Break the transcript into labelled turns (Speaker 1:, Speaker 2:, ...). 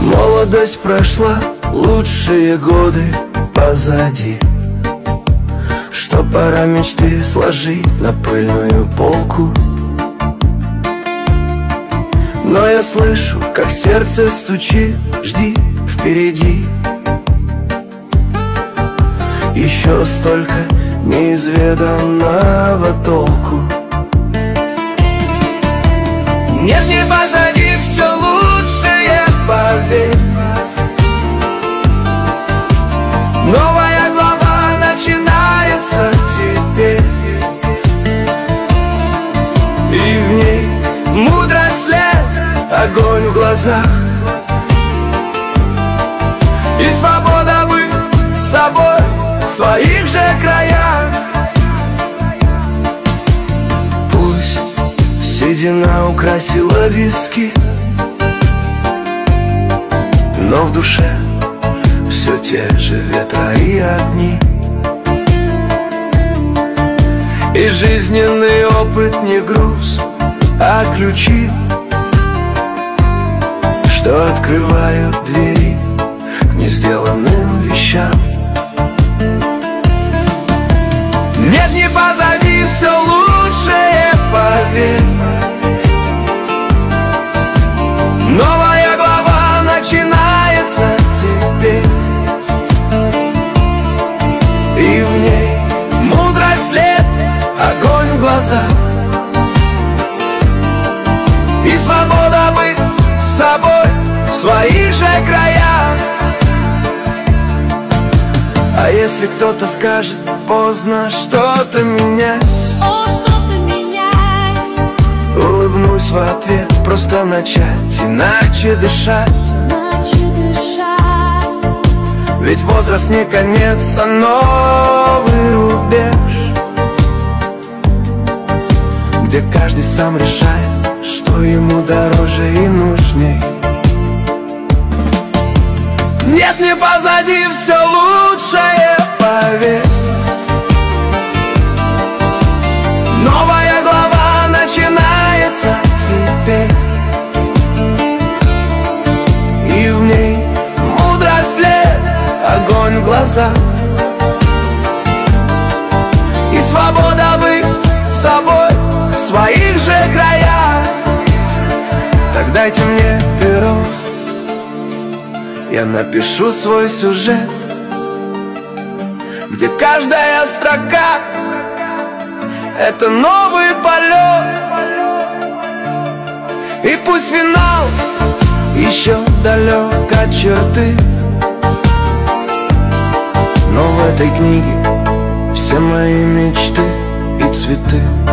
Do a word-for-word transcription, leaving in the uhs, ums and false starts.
Speaker 1: Молодость прошла, лучшие годы позади. Что пора мечты сложить на пыльную полку. Но я слышу, как сердце стучит, жди впереди. Еще столько неизведанного толку. Нет, не позади, все лучшее, поверь. Новая глава начинается теперь, и в ней мудрость лет, огонь в глазах и свобода быть собой в своих же краях. Пусть седина украсила виски, но в душе все те же ветра и огни. И жизненный опыт не груз, а ключи, что открывают двери к несделанным вещам. Нет, не позади, все лучшее, поверь. Новая глава начинается теперь, и в ней мудрость лет, огонь в глазах и свобода быть собой в своих же краях. А если кто-то скажет поздно что-то менять,
Speaker 2: О, что-то менять,
Speaker 1: улыбнусь в ответ, просто начать иначе дышать.
Speaker 2: иначе дышать.
Speaker 1: Ведь возраст не конец, а новый рубеж, где каждый сам решает, что ему дороже и нужней. Нет, не позади, все лучшее, поверь. Новая глава начинается теперь, и в ней мудрость лет, огонь в глазах и свобода быть собой в своих же краях. Так дайте мне перо, я напишу свой сюжет, где каждая строка — это новый полет. И пусть финал еще далек от черты, но в этой книге все мои мечты и цветы.